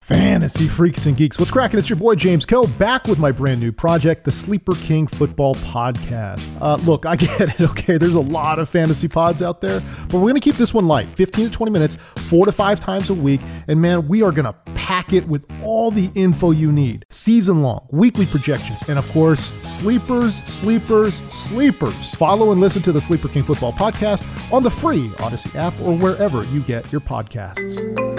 Fantasy freaks and geeks, what's cracking? It's your boy James Koh back with my brand new project, the Sleeper King Football Podcast. Look, I get it, okay? There's a lot of fantasy pods out there, but we're going to keep this one light, 15 to 20 minutes, 4 to 5 times a week, and man, we are going to pack it with all the info you need. Season-long, weekly projections, and of course, sleepers. Follow and listen to the Sleeper King Football Podcast on the free Odyssey app or wherever you get your podcasts.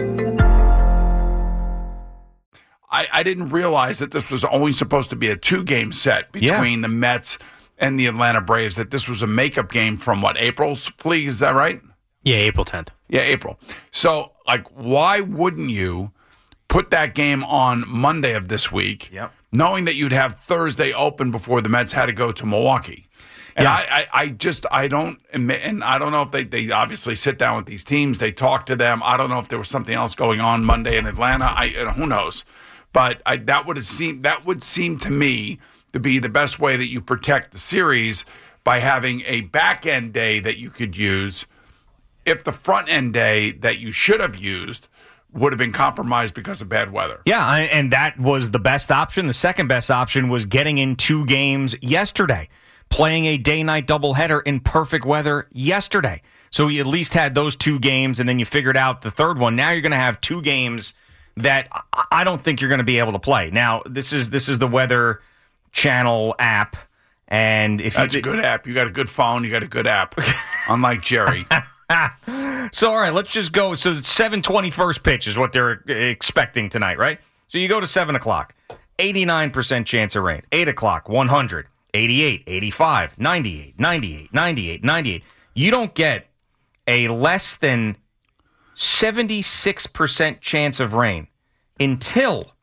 I didn't realize that this was only supposed to be a 2-game set between the Mets and the Atlanta Braves, that this was a makeup game from, April's Fleague, is that right? Yeah, April 10th. Yeah, April. So, why wouldn't you put that game on Monday of this week, knowing that you'd have Thursday open before the Mets had to go to Milwaukee? And I don't know if they obviously sit down with these teams, they talk to them. I don't know if there was something else going on Monday in Atlanta. Who knows? But that would seem to me to be the best way that you protect the series, by having a back end day that you could use if the front end day that you should have used would have been compromised because of bad weather. Yeah, and that was the best option. The second best option was getting in 2 games yesterday, playing a day-night doubleheader in perfect weather yesterday. So you at least had those 2 games, and then you figured out the third one. Now you're going to have 2 games that I don't think you're going to be able to play. Now, this is the Weather Channel app, and if that's a good app. You got a good phone. You got a good app, unlike Jerry. So, all right, let's just go. So, 7:20 first pitch is what they're expecting tonight, right? So, you go to 7 o'clock, 89% chance of rain. 8 o'clock, 100, 88, 85, 98, 98, 98, 98. You don't get a less than 76% chance of rain until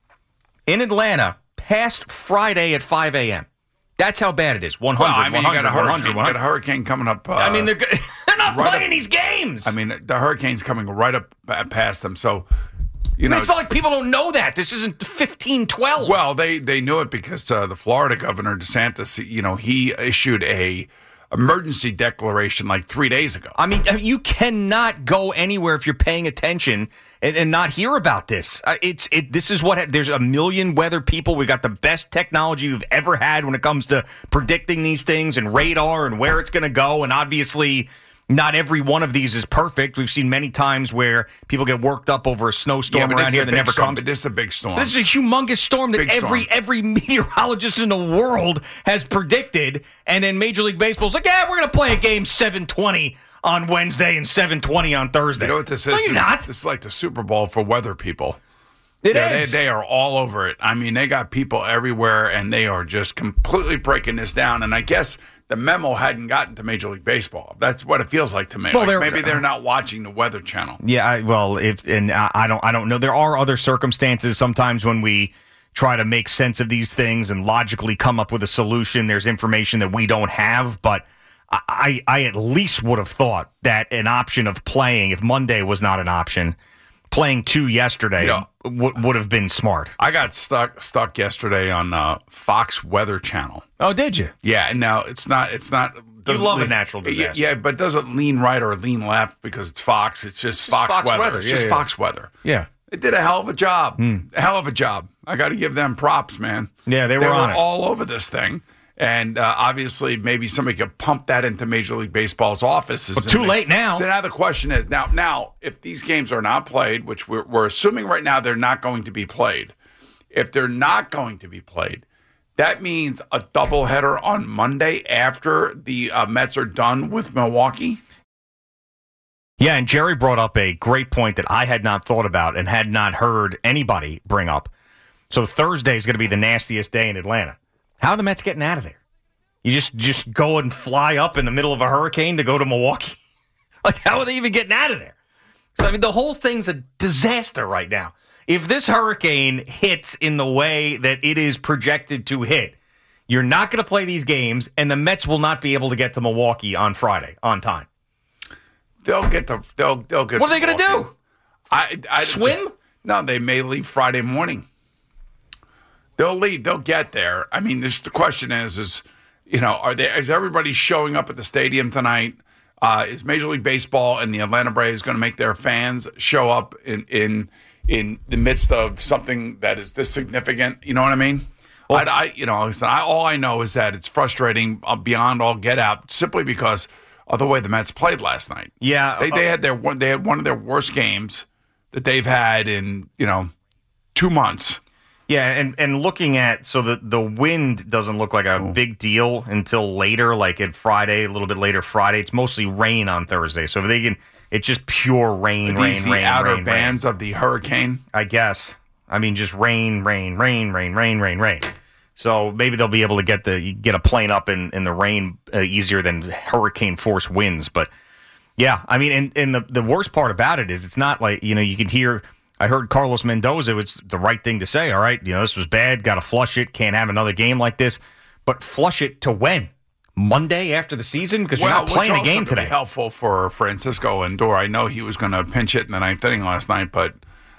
in Atlanta past Friday at 5 a.m. That's how bad it is. 100, well, I mean, 100, you got a hurricane, 100, 100. You got a hurricane coming up. They're not playing these games. I mean, the hurricane's coming right up past them. So, it's not like people don't know that. This isn't 15-12. Well, they knew it because the Florida governor, DeSantis, he issued a emergency declaration 3 days ago. I mean, you cannot go anywhere if you're paying attention and not hear about this. This is what there's a million weather people. We got the best technology we've ever had when it comes to predicting these things and radar and where it's going to go. And obviously, not every one of these is perfect. We've seen many times where people get worked up over a snowstorm around here that never comes. But this is a big storm. This is a humongous storm that every meteorologist in the world has predicted. And then Major League Baseball's like, we're going to play a game 7:20 on Wednesday and 7:20 on Thursday. You know what this is? No, you're not. This is like the Super Bowl for weather people. It is. They are all over it. I mean, they got people everywhere, and they are just completely breaking this down. And I guess the memo hadn't gotten to Major League Baseball. That's what it feels like to me. Well, maybe they're not watching the Weather Channel. Yeah, I don't know. There are other circumstances sometimes when we try to make sense of these things and logically come up with a solution. There's information that we don't have, but I at least would have thought that an option of playing, if Monday was not an option, playing 2 yesterday would have been smart. I got stuck yesterday on Fox Weather Channel. Oh, did you? Yeah, and now it's not. You love a natural disaster. Yeah, but it doesn't lean right or lean left because it's Fox. It's just Fox Weather. It's just Fox Weather. Yeah. It did a hell of a job. A hell of a job. I got to give them props, man. Yeah, they were on it. All over this thing. And obviously, maybe somebody could pump that into Major League Baseball's offices. But too late now. So now the question is, now if these games are not played, which we're assuming right now they're not going to be played, if they're not going to be played, that means a doubleheader on Monday after the Mets are done with Milwaukee? Yeah, and Jerry brought up a great point that I had not thought about and had not heard anybody bring up. So Thursday is going to be the nastiest day in Atlanta. How are the Mets getting out of there? You just go and fly up in the middle of a hurricane to go to Milwaukee? How are they even getting out of there? So, the whole thing's a disaster right now. If this hurricane hits in the way that it is projected to hit, you're not going to play these games, and the Mets will not be able to get to Milwaukee on Friday on time. They'll get. What are they going to do? Swim? No, they may leave Friday morning. They'll leave. They'll get there. The question is is everybody showing up at the stadium tonight? Is Major League Baseball and the Atlanta Braves going to make their fans show up in in the midst of something that is this significant. You know what I mean? Well, all I know is that it's frustrating beyond all get out, simply because of the way the Mets played last night. Yeah, they had one of their worst games that they've had in 2 months. Yeah, and looking at, so the wind doesn't look like a big deal until later, like at Friday, a little bit later Friday. It's mostly rain on Thursday, so if they can, it's just pure rain, the outer rain, bands of the hurricane, I guess. I mean, just rain. So maybe they'll be able to get a plane up in the rain easier than hurricane force winds. But yeah, I mean, and the worst part about it is it's not like, you can hear. I heard Carlos Mendoza. It was the right thing to say. All right, this was bad. Got to flush it. Can't have another game like this. But flush it to when? Monday after the season? Because you're not playing a game today. Be helpful for Francisco Lindor. I know he was going to pinch it in the ninth inning last night, but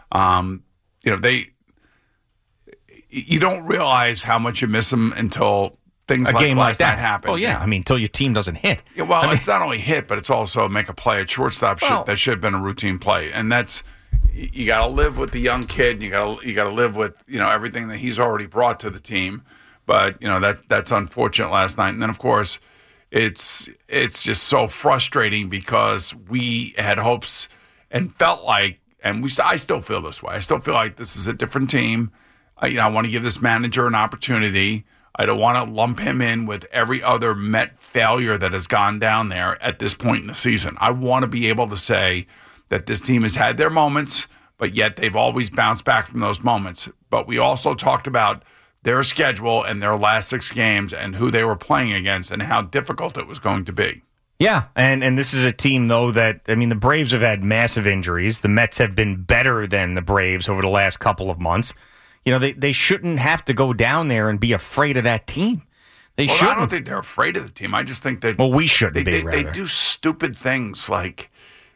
you don't realize how much you miss him until things like last night happen. Oh yeah, I mean, until your team doesn't hit. Yeah, well, it's not only hit, but it's also make a play at shortstop. That should have been a routine play, and that's. You got to live with the young kid. You got to live with everything that he's already brought to the team. But that's unfortunate last night. And then of course, it's just so frustrating because we had hopes and felt like, and I still feel this way. I still feel like this is a different team. I want to give this manager an opportunity. I don't want to lump him in with every other Met failure that has gone down there at this point in the season. I want to be able to say that this team has had their moments, but yet they've always bounced back from those moments. But we also talked about their schedule and their last 6 games and who they were playing against and how difficult it was going to be. Yeah, and this is a team, though, that, I mean, the Braves have had massive injuries. The Mets have been better than the Braves over the last couple of months. They shouldn't have to go down there and be afraid of that team. They shouldn't. I don't think they're afraid of the team. I just think that we shouldn't be. They do stupid things like,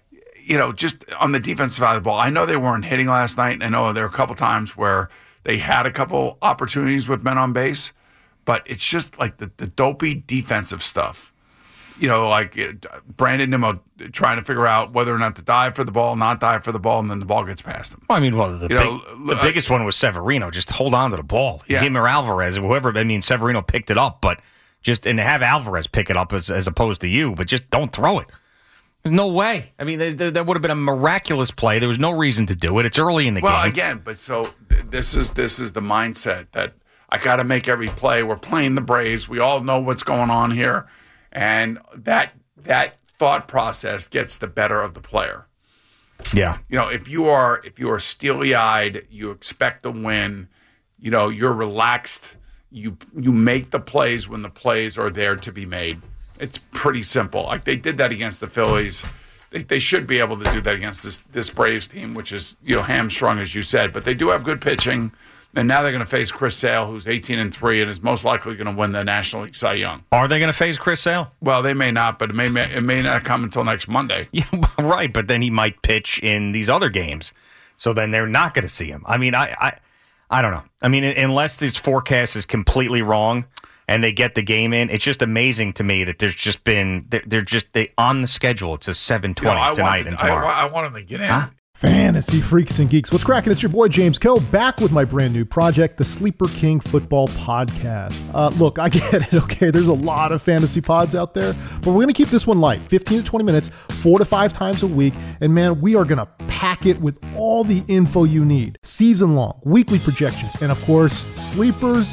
just on the defensive side of the ball. I know they weren't hitting last night. I know there were a couple times where they had a couple opportunities with men on base, but it's just like the dopey defensive stuff. Like Brandon Nimmo trying to figure out whether or not to dive for the ball, not dive for the ball, and then the ball gets past him. Well, I mean, the biggest one was Severino. Just hold on to the ball. Yeah. Him or Alvarez, whoever. I mean, Severino picked it up, but and have Alvarez pick it up as opposed to you, but just don't throw it. There's no way. I mean, that would have been a miraculous play. There was no reason to do it. It's early in the game. Well, again, but so this is the mindset that I got to make every play. We're playing the Braves. We all know what's going on here, and that thought process gets the better of the player. Yeah. If you are steely-eyed, you expect to win. You're relaxed. You make the plays when the plays are there to be made. It's pretty simple. Like they did that against the Phillies. They should be able to do that against this Braves team, which is hamstrung, as you said. But they do have good pitching, and now they're going to face Chris Sale, who's 18-3, and is most likely going to win the National League Cy Young. Are they going to face Chris Sale? Well, they may not, but it may not come until next Monday. Yeah, right. But then he might pitch in these other games, so then they're not going to see him. I mean, I don't know. I mean, unless this forecast is completely wrong and they get the game in, it's just amazing to me that they're on the schedule. It's a 7:20 tonight and tomorrow. I want them to get in. Huh? Fantasy freaks and geeks, what's cracking? It's your boy James Kill, back with my brand new project, the Sleeper King Football Podcast. Look, I get it, okay? There's a lot of fantasy pods out there, but we're going to keep this one light, 15 to 20 minutes, 4 to 5 times a week, and man, we are going to pack it with all the info you need. Season-long, weekly projections, and of course, sleepers.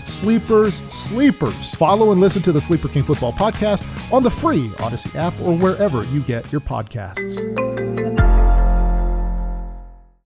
Follow and listen to the Sleeper King Football Podcast on the free Odyssey app or wherever you get your podcasts.